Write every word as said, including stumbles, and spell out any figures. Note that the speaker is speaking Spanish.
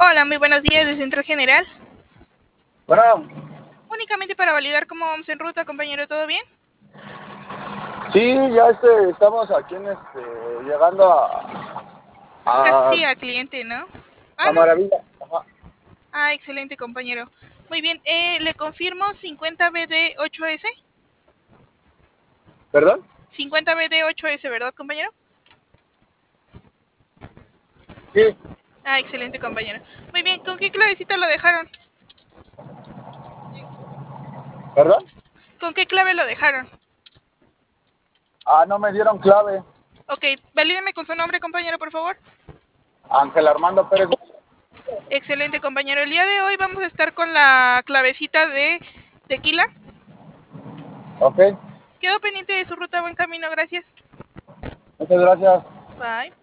Hola, muy buenos días de Centro General. Bueno, Únicamente para validar cómo vamos en ruta, compañero, ¿todo bien? sí, ya este, estamos aquí en este, llegando a, a, Casi a cliente, ¿no? Ah, a no. Maravilla. Ajá. Ah, excelente, compañero. Muy bien, eh, le confirmo cincuenta B D ocho S. ¿Perdón? cincuenta B D ocho S, ¿verdad, compañero? Sí, Ah, excelente, compañero. Muy bien, ¿con qué clavecita lo dejaron? ¿perdón? ¿Con qué clave lo dejaron? Ah, no me dieron clave. Ok, valídeme con su nombre, compañero, por favor. Ángel Armando Pérez. Excelente, compañero. El día de hoy vamos a estar con la clavecita de tequila. Ok, Quedo pendiente de su ruta, buen camino, gracias. muchas gracias. Bye.